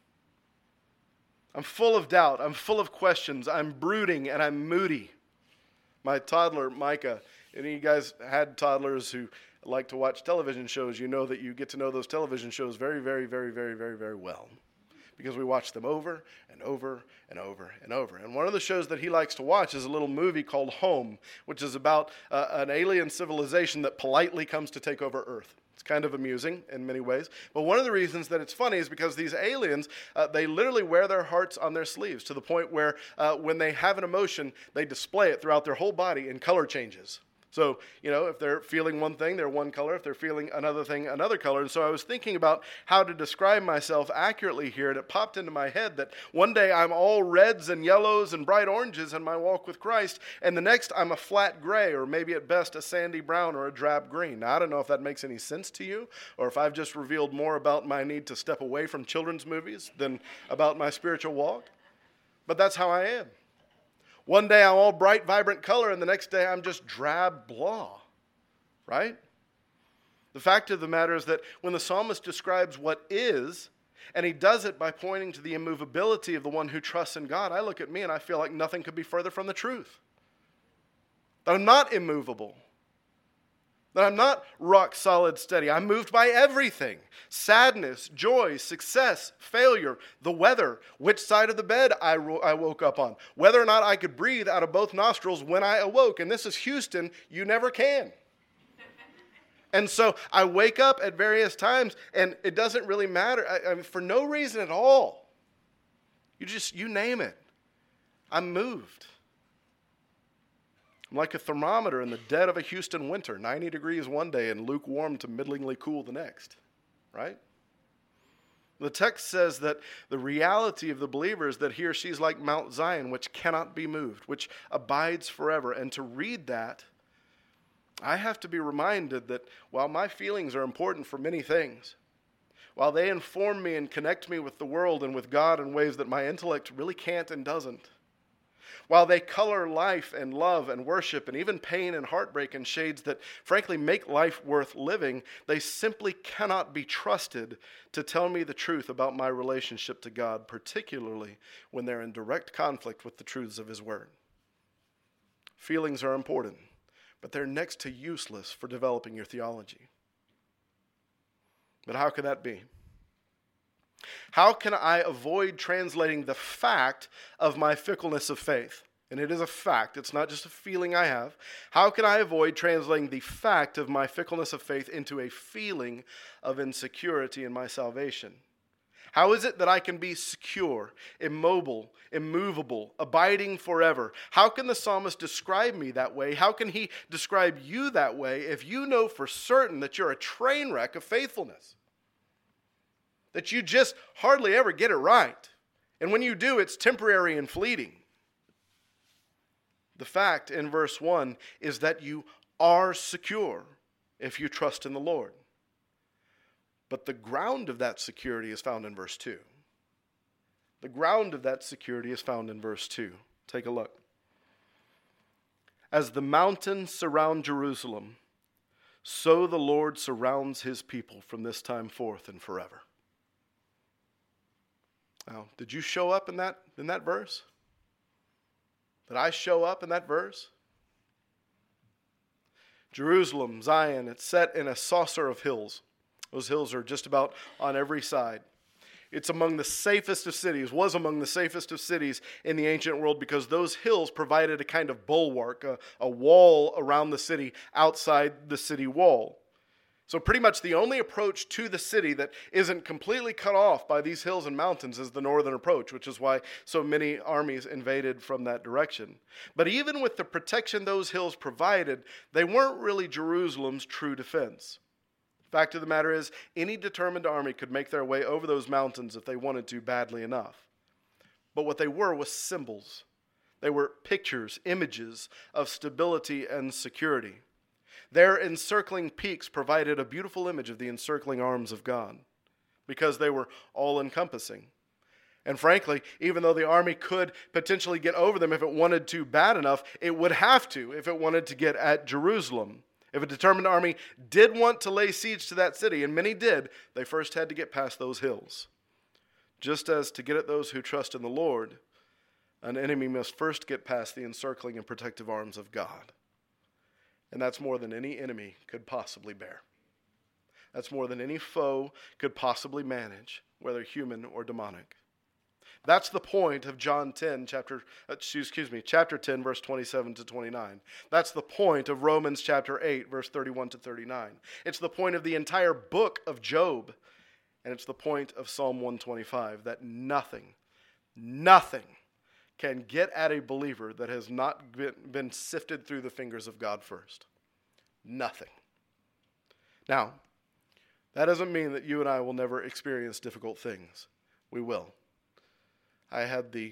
I'm full of doubt. I'm full of questions. I'm brooding and I'm moody. My toddler, Micah, any of you guys had toddlers who like to watch television shows, you know that you get to know those television shows very, very, very, very, very, very well. Because we watch them over and over and over and over. And one of the shows that he likes to watch is a little movie called Home, which is about uh, an alien civilization that politely comes to take over Earth. It's kind of amusing in many ways. But one of the reasons that it's funny is because these aliens, uh, they literally wear their hearts on their sleeves to the point where uh, when they have an emotion, they display it throughout their whole body in color changes. So, you know, if they're feeling one thing, they're one color. If they're feeling another thing, another color. And so I was thinking about how to describe myself accurately here, and it popped into my head that one day I'm all reds and yellows and bright oranges in my walk with Christ, and the next I'm a flat gray, or maybe at best a sandy brown or a drab green. Now, I don't know if that makes any sense to you, or if I've just revealed more about my need to step away from children's movies than about my spiritual walk, but that's how I am. One day I'm all bright, vibrant color, and the next day I'm just drab blah, right? The fact of the matter is that when the psalmist describes what is, and he does it by pointing to the immovability of the one who trusts in God, I look at me and I feel like nothing could be further from the truth. That I'm not immovable. That I'm not rock solid steady. I'm moved by everything. Sadness, joy, success, failure, the weather, which side of the bed I, ro- I woke up on, whether or not I could breathe out of both nostrils when I awoke. And this is Houston, you never can. And so I wake up at various times, and it doesn't really matter. I, I mean, for no reason at all. You just, you name it. I'm moved. I'm like a thermometer in the dead of a Houston winter, ninety degrees one day and lukewarm to middlingly cool the next, right? The text says that the reality of the believer is that he or she is like Mount Zion, which cannot be moved, which abides forever. And to read that, I have to be reminded that while my feelings are important for many things, while they inform me and connect me with the world and with God in ways that my intellect really can't and doesn't, while they color life and love and worship and even pain and heartbreak in shades that frankly make life worth living, they simply cannot be trusted to tell me the truth about my relationship to God, particularly when they're in direct conflict with the truths of His Word. Feelings are important, but they're next to useless for developing your theology. But how can that be? How can I avoid translating the fact of my fickleness of faith? And it is a fact. It's not just a feeling I have. How can I avoid translating the fact of my fickleness of faith into a feeling of insecurity in my salvation? How is it that I can be secure, immobile, immovable, abiding forever? How can the psalmist describe me that way? How can he describe you that way if you know for certain that you're a train wreck of faithfulness? That you just hardly ever get it right. And when you do, it's temporary and fleeting. The fact in verse one is that you are secure if you trust in the Lord. But the ground of that security is found in verse two. The ground of that security is found in verse two. Take a look. As the mountains surround Jerusalem, so the Lord surrounds his people from this time forth and forever. Now, did you show up in that, in that verse? Did I show up in that verse? Jerusalem, Zion, it's set in a saucer of hills. Those hills are just about on every side. It's among the safest of cities, was among the safest of cities in the ancient world because those hills provided a kind of bulwark, a, a wall around the city outside the city wall. So pretty much the only approach to the city that isn't completely cut off by these hills and mountains is the northern approach, which is why so many armies invaded from that direction. But even with the protection those hills provided, they weren't really Jerusalem's true defense. Fact of the matter is, any determined army could make their way over those mountains if they wanted to badly enough. But what they were was symbols. They were pictures, images of stability and security. Their encircling peaks provided a beautiful image of the encircling arms of God because they were all-encompassing. And frankly, even though the army could potentially get over them if it wanted to bad enough, it would have to if it wanted to get at Jerusalem. If a determined army did want to lay siege to that city, and many did, they first had to get past those hills. Just as to get at those who trust in the Lord, an enemy must first get past the encircling and protective arms of God. And that's more than any enemy could possibly bear. That's more than any foe could possibly manage, whether human or demonic. That's the point of John ten, chapter, excuse me, chapter ten, verse twenty-seven to twenty-nine. That's the point of Romans chapter eight, verse thirty-one to thirty-nine. It's the point of the entire book of Job. And it's the point of Psalm one twenty-five, that nothing, nothing can get at a believer that has not been, been sifted through the fingers of God first. Nothing. Now, that doesn't mean that you and I will never experience difficult things. We will. I had the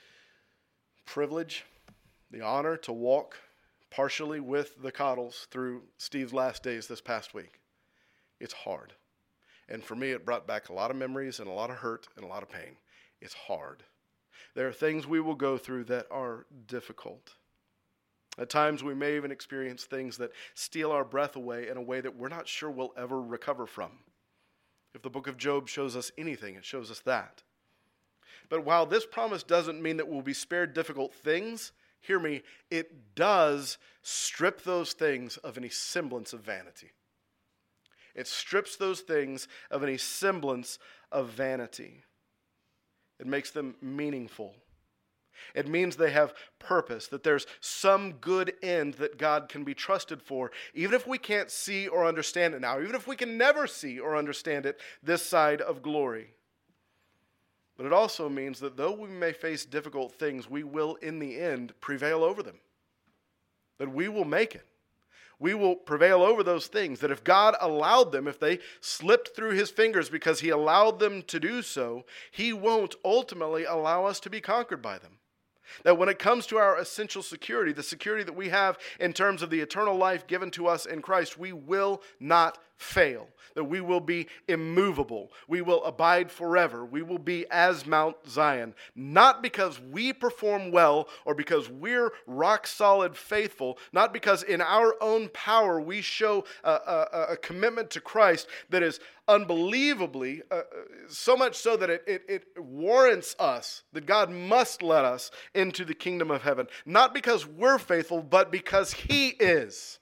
privilege, the honor to walk partially with the Cottles through Steve's last days this past week. It's hard. And for me, it brought back a lot of memories and a lot of hurt and a lot of pain. It's hard. There are things we will go through that are difficult. At times, we may even experience things that steal our breath away in a way that we're not sure we'll ever recover from. If the book of Job shows us anything, it shows us that. But while this promise doesn't mean that we'll be spared difficult things, hear me, it does strip those things of any semblance of vanity. It strips those things of any semblance of vanity. It makes them meaningful. It means they have purpose, that there's some good end that God can be trusted for, even if we can't see or understand it now, even if we can never see or understand it this side of glory. But it also means that though we may face difficult things, we will, in the end, prevail over them. That we will make it. We will prevail over those things. That if God allowed them, if they slipped through his fingers because he allowed them to do so, he won't ultimately allow us to be conquered by them. That when it comes to our essential security, the security that we have in terms of the eternal life given to us in Christ, we will not fail. That we will be immovable. We will abide forever. We will be as Mount Zion. Not because we perform well or because we're rock solid faithful. Not because in our own power we show a, a, a commitment to Christ that is unbelievably, uh, so much so that it, it, it warrants us, that God must let us into the kingdom of heaven. Not because we're faithful, but because he is.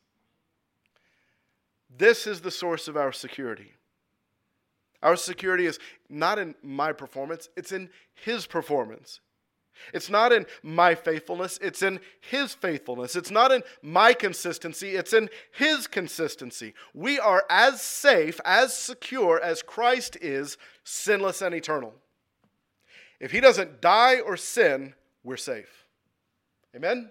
This is the source of our security. Our security is not in my performance, it's in his performance. It's not in my faithfulness, it's in His faithfulness. It's not in my consistency, it's in His consistency. We are as safe, as secure as Christ is, sinless and eternal. If He doesn't die or sin, we're safe. Amen?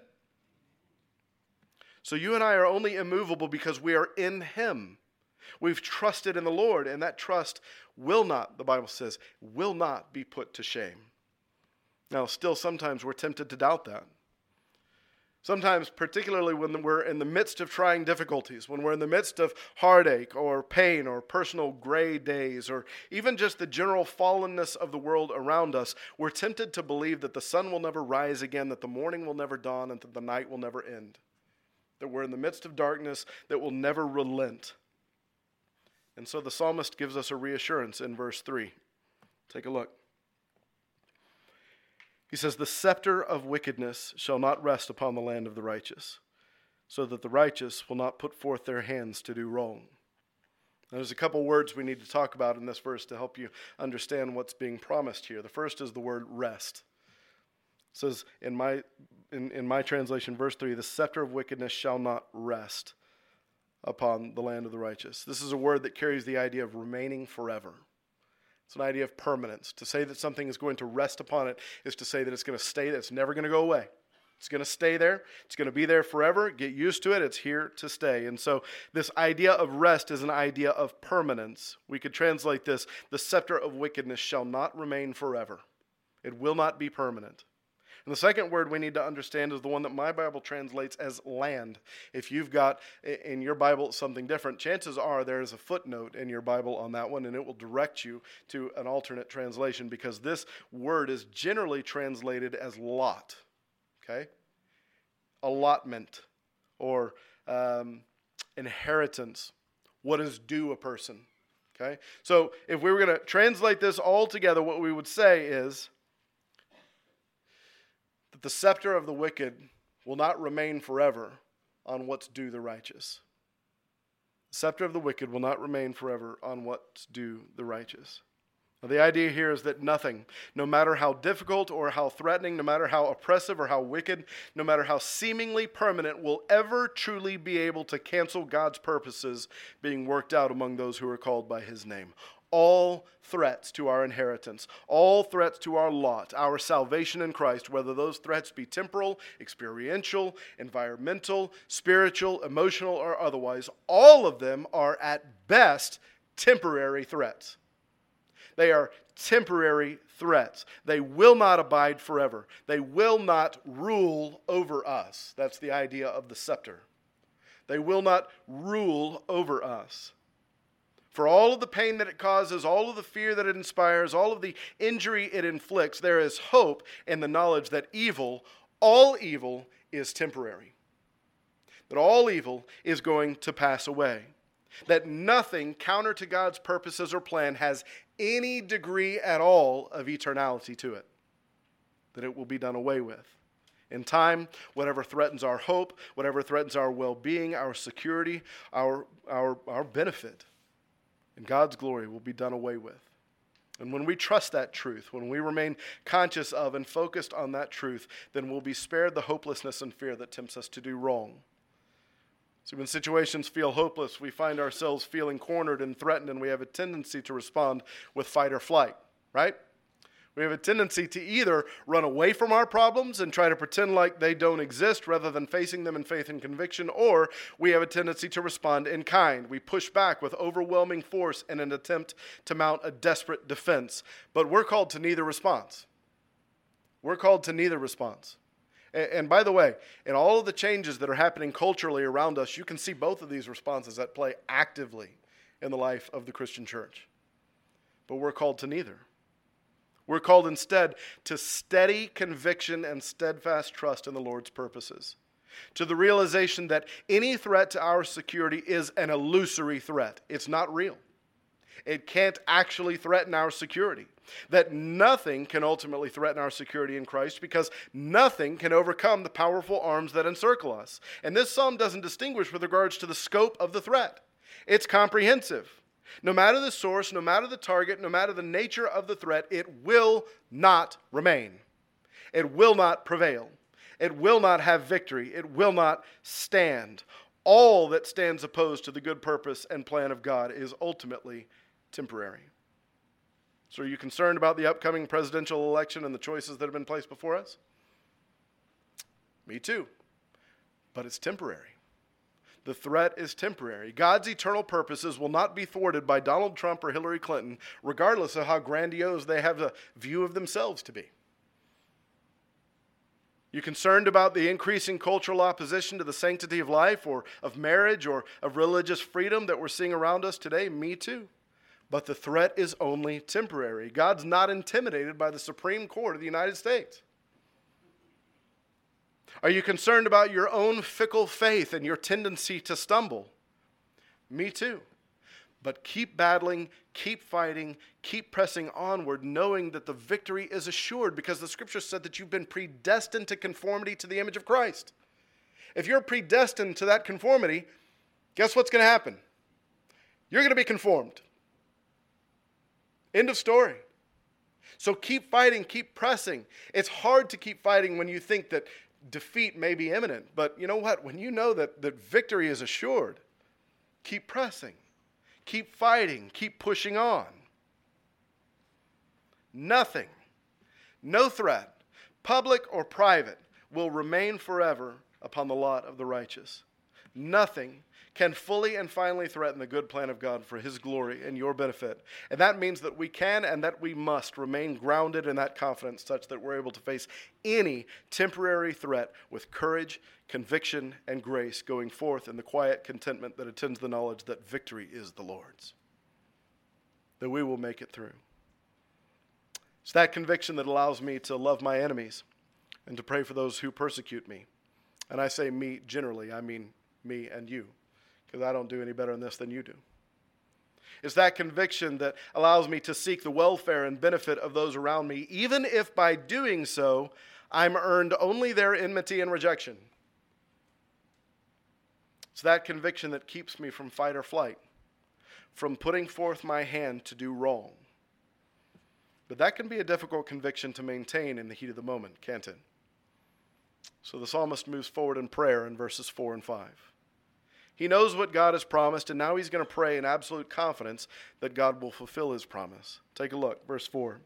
So you and I are only immovable because we are in Him. We've trusted in the Lord, and that trust will not, the Bible says, will not be put to shame. Now, still sometimes we're tempted to doubt that. Sometimes, particularly when we're in the midst of trying difficulties, when we're in the midst of heartache or pain or personal gray days, or even just the general fallenness of the world around us, we're tempted to believe that the sun will never rise again, that the morning will never dawn, and that the night will never end. That we're in the midst of darkness that will never relent. And so the psalmist gives us a reassurance in verse three. Take a look. He says, "The scepter of wickedness shall not rest upon the land of the righteous, so that the righteous will not put forth their hands to do wrong." Now, there's a couple words we need to talk about in this verse to help you understand what's being promised here. The first is the word rest. It says in my in, in my translation, verse three, "The scepter of wickedness shall not rest upon the land of the righteous." This is a word that carries the idea of remaining forever. It's an idea of permanence. To say that something is going to rest upon it is to say that it's going to stay there. It's never going to go away. It's going to stay there. It's going to be there forever. Get used to it. It's here to stay. And so this idea of rest is an idea of permanence. We could translate this, "The scepter of wickedness shall not remain forever." It will not be permanent. And the second word we need to understand is the one that my Bible translates as land. If you've got in your Bible something different, chances are there is a footnote in your Bible on that one, and it will direct you to an alternate translation, because this word is generally translated as lot. Okay? Allotment or um, inheritance. What is due a person. Okay? So if we were going to translate this all together, what we would say is that the scepter of the wicked will not remain forever on what's due the righteous. The scepter of the wicked will not remain forever on what's due the righteous. Now, the idea here is that nothing, no matter how difficult or how threatening, no matter how oppressive or how wicked, no matter how seemingly permanent, will ever truly be able to cancel God's purposes being worked out among those who are called by His name. All threats to our inheritance, all threats to our lot, our salvation in Christ, whether those threats be temporal, experiential, environmental, spiritual, emotional, or otherwise, all of them are at best temporary threats. They are temporary threats. They will not abide forever. They will not rule over us. That's the idea of the scepter. They will not rule over us. For all of the pain that it causes, all of the fear that it inspires, all of the injury it inflicts, there is hope in the knowledge that evil, all evil, is temporary. That all evil is going to pass away. That nothing counter to God's purposes or plan has any degree at all of eternality to it. That it will be done away with. In time, whatever threatens our hope, whatever threatens our well-being, our security, our, our, our benefit, and God's glory will be done away with. And when we trust that truth, when we remain conscious of and focused on that truth, then we'll be spared the hopelessness and fear that tempts us to do wrong. So when situations feel hopeless, we find ourselves feeling cornered and threatened, and we have a tendency to respond with fight or flight, right? We have a tendency to either run away from our problems and try to pretend like they don't exist rather than facing them in faith and conviction, or we have a tendency to respond in kind. We push back with overwhelming force in an attempt to mount a desperate defense. But we're called to neither response. We're called to neither response. And, and by the way, in all of the changes that are happening culturally around us, you can see both of these responses at play actively in the life of the Christian church. But we're called to neither. We're called instead to steady conviction and steadfast trust in the Lord's purposes. To the realization that any threat to our security is an illusory threat. It's not real. It can't actually threaten our security. That nothing can ultimately threaten our security in Christ, because nothing can overcome the powerful arms that encircle us. And this psalm doesn't distinguish with regards to the scope of the threat. It's comprehensive. No matter the source, no matter the target, no matter the nature of the threat, it will not remain. It will not prevail. It will not have victory. It will not stand. All that stands opposed to the good purpose and plan of God is ultimately temporary. So are you concerned about the upcoming presidential election and the choices that have been placed before us? Me too. But it's temporary. The threat is temporary. God's eternal purposes will not be thwarted by Donald Trump or Hillary Clinton, regardless of how grandiose they have a view of themselves to be. You concerned about the increasing cultural opposition to the sanctity of life or of marriage or of religious freedom that we're seeing around us today? Me too. But the threat is only temporary. God's not intimidated by the Supreme Court of the United States. Are you concerned about your own fickle faith and your tendency to stumble? Me too. But keep battling, keep fighting, keep pressing onward, knowing that the victory is assured because the Scripture said that you've been predestined to conformity to the image of Christ. If you're predestined to that conformity, guess what's going to happen? You're going to be conformed. End of story. So keep fighting, keep pressing. It's hard to keep fighting when you think that defeat may be imminent. But you know what? When you know that, that victory is assured, keep pressing. Keep fighting. Keep pushing on. Nothing, no threat, public or private, will remain forever upon the lot of the righteous. Nothing can fully and finally threaten the good plan of God for His glory and your benefit. And that means that we can and that we must remain grounded in that confidence such that we're able to face any temporary threat with courage, conviction, and grace, going forth in the quiet contentment that attends the knowledge that victory is the Lord's, that we will make it through. It's that conviction that allows me to love my enemies and to pray for those who persecute me. And I say me generally, I mean me and you, because I don't do any better in this than you do. It's that conviction that allows me to seek the welfare and benefit of those around me, even if by doing so, I'm earned only their enmity and rejection. It's that conviction that keeps me from fight or flight, from putting forth my hand to do wrong. But that can be a difficult conviction to maintain in the heat of the moment, can't it? So the psalmist moves forward in prayer in verses four and five. He knows what God has promised, and now he's going to pray in absolute confidence that God will fulfill His promise. Take a look, verse four.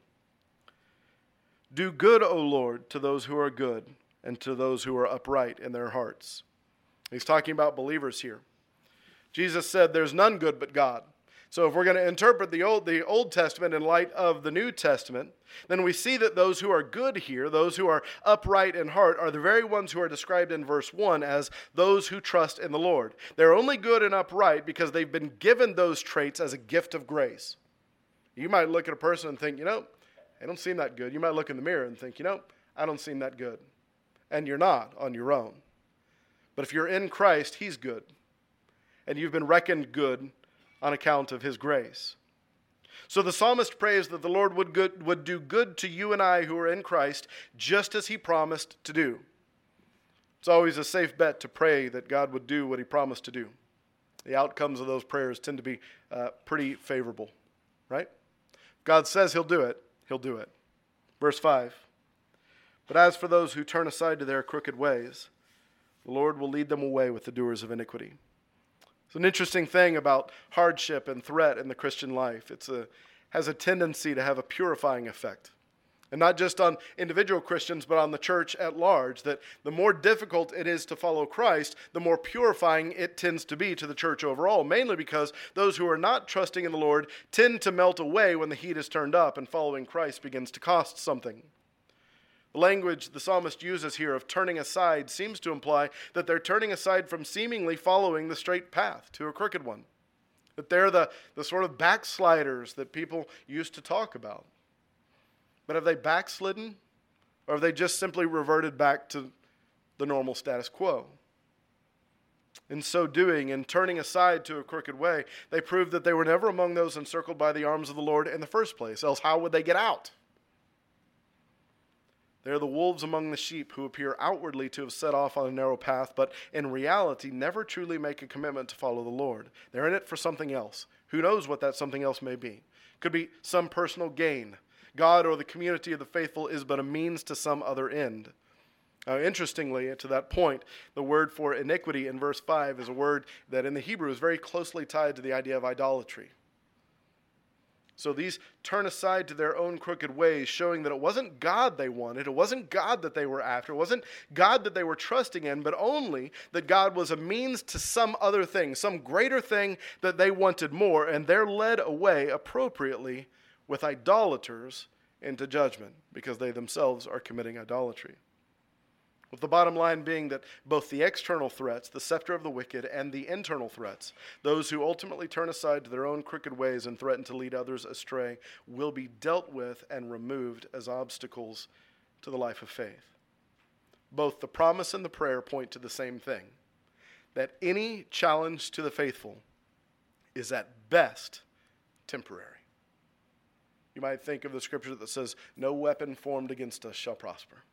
Do good, O Lord, to those who are good, and to those who are upright in their hearts. He's talking about believers here. Jesus said there's none good but God. So if we're going to interpret the Old, the Old Testament in light of the New Testament, then we see that those who are good here, those who are upright in heart, are the very ones who are described in verse one as those who trust in the Lord. They're only good and upright because they've been given those traits as a gift of grace. You might look at a person and think, you know, they don't seem that good. You might look in the mirror and think, you know, I don't seem that good. And you're not on your own. But if you're in Christ, He's good. And you've been reckoned good on account of His grace. So the psalmist prays that the Lord would, good, would do good to you and I who are in Christ, just as He promised to do. It's always a safe bet to pray that God would do what He promised to do. The outcomes of those prayers tend to be uh, pretty favorable, right? If God says He'll do it, He'll do it. Verse five. But as for those who turn aside to their crooked ways, the Lord will lead them away with the doers of iniquity. It's an interesting thing about hardship and threat in the Christian life. It has a tendency to have a purifying effect. And not just on individual Christians, but on the church at large, that the more difficult it is to follow Christ, the more purifying it tends to be to the church overall, mainly because those who are not trusting in the Lord tend to melt away when the heat is turned up and following Christ begins to cost something. The language the psalmist uses here of turning aside seems to imply that they're turning aside from seemingly following the straight path to a crooked one. That they're the, the sort of backsliders that people used to talk about. But have they backslidden? Or have they just simply reverted back to the normal status quo? In so doing, in turning aside to a crooked way, they proved that they were never among those encircled by the arms of the Lord in the first place. Else how would they get out? They are the wolves among the sheep who appear outwardly to have set off on a narrow path, but in reality never truly make a commitment to follow the Lord. They're in it for something else. Who knows what that something else may be? Could be some personal gain. God or the community of the faithful is but a means to some other end. Now, interestingly, to that point, the word for iniquity in verse five is a word that in the Hebrew is very closely tied to the idea of idolatry. So these turn aside to their own crooked ways, showing that it wasn't God they wanted, it wasn't God that they were after, it wasn't God that they were trusting in, but only that God was a means to some other thing, some greater thing that they wanted more, and they're led away appropriately with idolaters into judgment, because they themselves are committing idolatry. With the bottom line being that both the external threats, the scepter of the wicked, and the internal threats, those who ultimately turn aside to their own crooked ways and threaten to lead others astray, will be dealt with and removed as obstacles to the life of faith. Both the promise and the prayer point to the same thing, that any challenge to the faithful is at best temporary. You might think of the scripture that says, "No weapon formed against us shall prosper."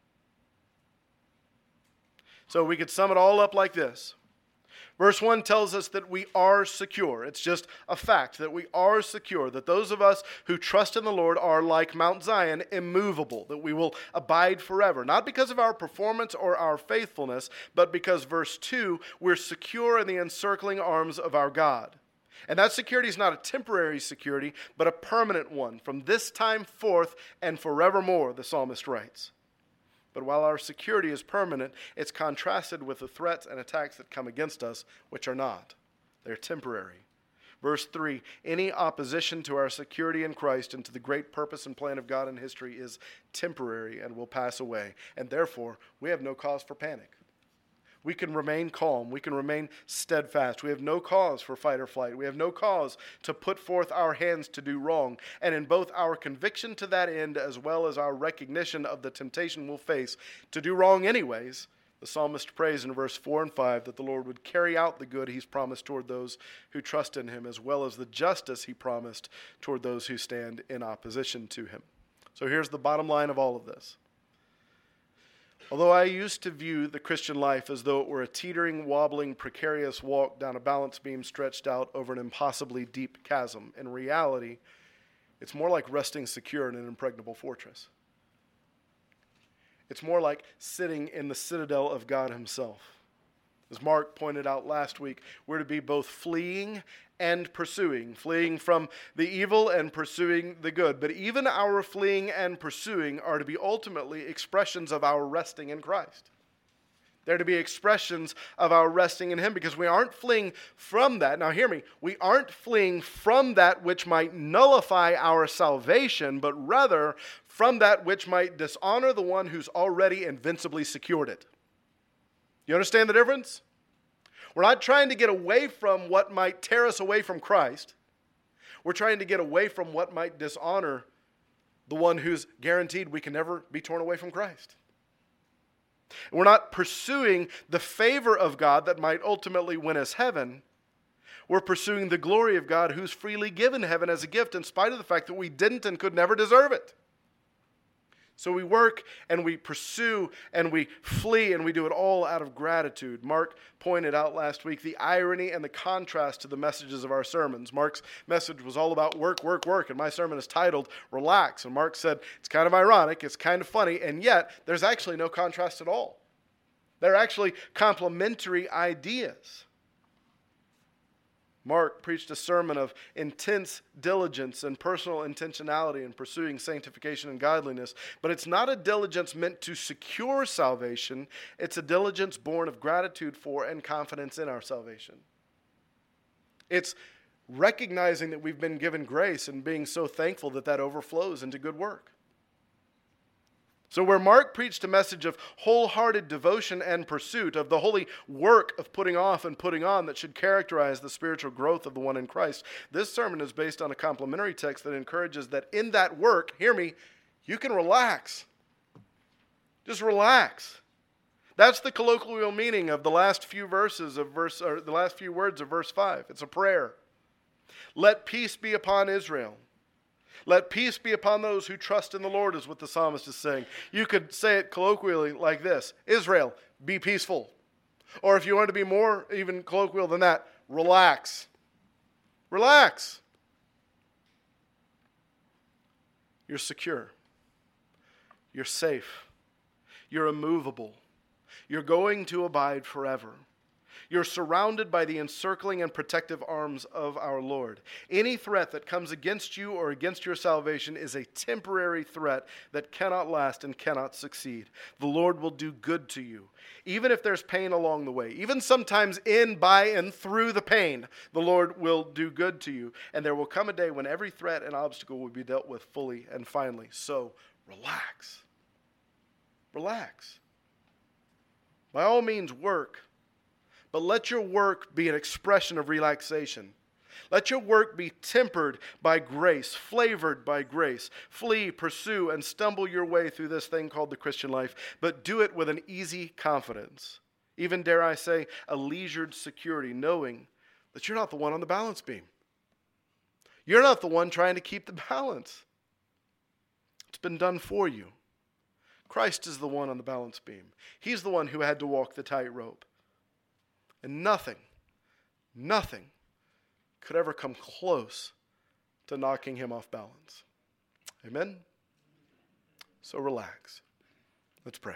So we could sum it all up like this. Verse one tells us that we are secure. It's just a fact that we are secure, that those of us who trust in the Lord are like Mount Zion, immovable, that we will abide forever. Not because of our performance or our faithfulness, but because, verse two, we're secure in the encircling arms of our God. And that security is not a temporary security, but a permanent one, from this time forth and forevermore, the psalmist writes. But while our security is permanent, it's contrasted with the threats and attacks that come against us, which are not. They're temporary. Verse three, any opposition to our security in Christ and to the great purpose and plan of God in history is temporary and will pass away. And therefore, we have no cause for panic. We can remain calm. We can remain steadfast. We have no cause for fight or flight. We have no cause to put forth our hands to do wrong. And in both our conviction to that end as well as our recognition of the temptation we'll face to do wrong anyways, the psalmist prays in verse four and five that the Lord would carry out the good he's promised toward those who trust in him, as well as the justice he promised toward those who stand in opposition to him. So here's the bottom line of all of this. Although I used to view the Christian life as though it were a teetering, wobbling, precarious walk down a balance beam stretched out over an impossibly deep chasm, in reality, it's more like resting secure in an impregnable fortress. It's more like sitting in the citadel of God himself. As Mark pointed out last week, we're to be both fleeing and pursuing, fleeing from the evil and pursuing the good. But even our fleeing and pursuing are to be ultimately expressions of our resting in Christ. They're to be expressions of our resting in him, because we aren't fleeing from that. Now hear me, we aren't fleeing from that which might nullify our salvation, but rather from that which might dishonor the one who's already invincibly secured it. You understand the difference? We're not trying to get away from what might tear us away from Christ. We're trying to get away from what might dishonor the one who's guaranteed we can never be torn away from Christ. We're not pursuing the favor of God that might ultimately win us heaven. We're pursuing the glory of God who's freely given heaven as a gift in spite of the fact that we didn't and could never deserve it. So we work and we pursue and we flee, and we do it all out of gratitude. Mark pointed out last week the irony and the contrast to the messages of our sermons. Mark's message was all about work, work, work, and my sermon is titled Relax. And Mark said it's kind of ironic, it's kind of funny, and yet there's actually no contrast at all. They're actually complementary ideas. Mark preached a sermon of intense diligence and personal intentionality in pursuing sanctification and godliness, but it's not a diligence meant to secure salvation. It's a diligence born of gratitude for and confidence in our salvation. It's recognizing that we've been given grace and being so thankful that that overflows into good work. So where Mark preached a message of wholehearted devotion and pursuit, of the holy work of putting off and putting on that should characterize the spiritual growth of the one in Christ, this sermon is based on a complementary text that encourages that in that work, hear me, you can relax. Just relax. That's the colloquial meaning of the last few verses of verse, or the last few words of verse five. It's a prayer. Let peace be upon Israel. Let peace be upon those who trust in the Lord, is what the psalmist is saying. You could say it colloquially like this: Israel, be peaceful. Or if you want to be more even colloquial than that, relax. Relax. You're secure. You're safe. You're immovable. You're going to abide forever. You're surrounded by the encircling and protective arms of our Lord. Any threat that comes against you or against your salvation is a temporary threat that cannot last and cannot succeed. The Lord will do good to you, even if there's pain along the way. Even sometimes in, by, and through the pain, the Lord will do good to you. And there will come a day when every threat and obstacle will be dealt with fully and finally. So relax. Relax. By all means, work. But let your work be an expression of relaxation. Let your work be tempered by grace, flavored by grace. Flee, pursue, and stumble your way through this thing called the Christian life, but do it with an easy confidence. Even, dare I say, a leisured security, knowing that you're not the one on the balance beam. You're not the one trying to keep the balance. It's been done for you. Christ is the one on the balance beam. He's the one who had to walk the tightrope. And nothing, nothing could ever come close to knocking him off balance. Amen? So relax. Let's pray.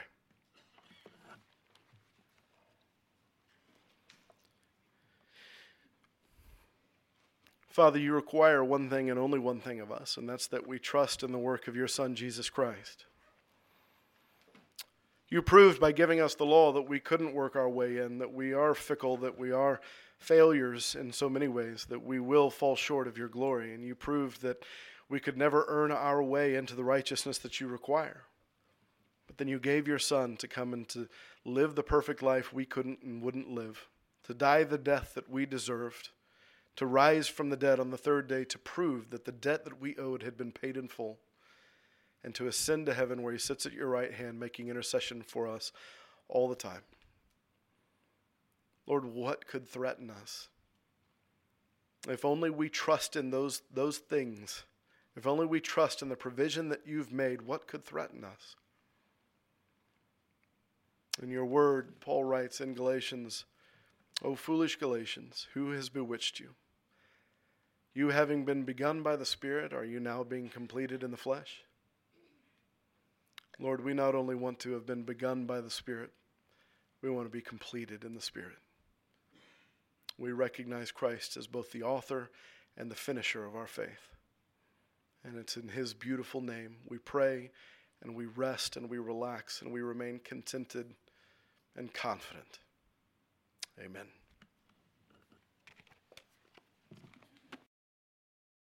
Father, you require one thing and only one thing of us, and that's that we trust in the work of your Son, Jesus Christ. You proved by giving us the law that we couldn't work our way in, that we are fickle, that we are failures in so many ways, that we will fall short of your glory. And you proved that we could never earn our way into the righteousness that you require. But then you gave your Son to come and to live the perfect life we couldn't and wouldn't live, to die the death that we deserved, to rise from the dead on the third day to prove that the debt that we owed had been paid in full, and to ascend to heaven where he sits at your right hand making intercession for us all the time. Lord, what could threaten us? If only we trust in those, those things, if only we trust in the provision that you've made, what could threaten us? In your word, Paul writes in Galatians, O foolish Galatians, who has bewitched you? You having been begun by the Spirit, are you now being completed in the flesh? Lord, we not only want to have been begun by the Spirit, we want to be completed in the Spirit. We recognize Christ as both the author and the finisher of our faith. And it's in his beautiful name we pray and we rest and we relax and we remain contented and confident. Amen.